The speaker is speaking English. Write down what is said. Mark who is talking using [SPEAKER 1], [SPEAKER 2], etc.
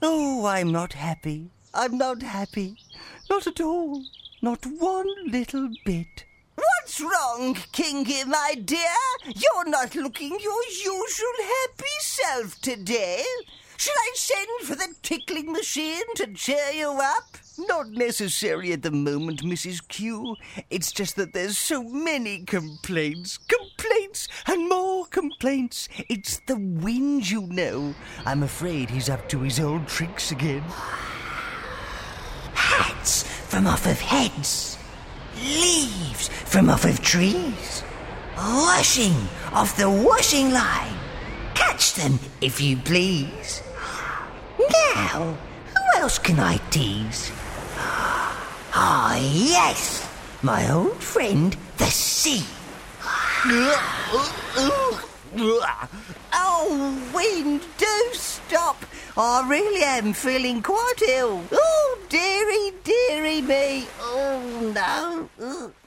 [SPEAKER 1] Oh, I'm not happy. I'm not happy. Not at all. Not one little bit.
[SPEAKER 2] What's wrong, Kingy, my dear? You're not looking your usual happy self today. Shall I send for the tickling machine to cheer you up?
[SPEAKER 1] Not necessary at the moment, Mrs. Q. It's just that there's so many complaints. Complaints and more complaints. It's the wind, you know. I'm afraid he's up to his old tricks again.
[SPEAKER 3] Hats from off of heads. Leaves from off of trees. Washing off the washing line. Catch them, if you please. Now, who else can I tease? Ah, yes, my old friend, the sea.
[SPEAKER 2] Oh, wind, do stop. I really am feeling quite ill. Oh, dearie, dearie me. Oh, no.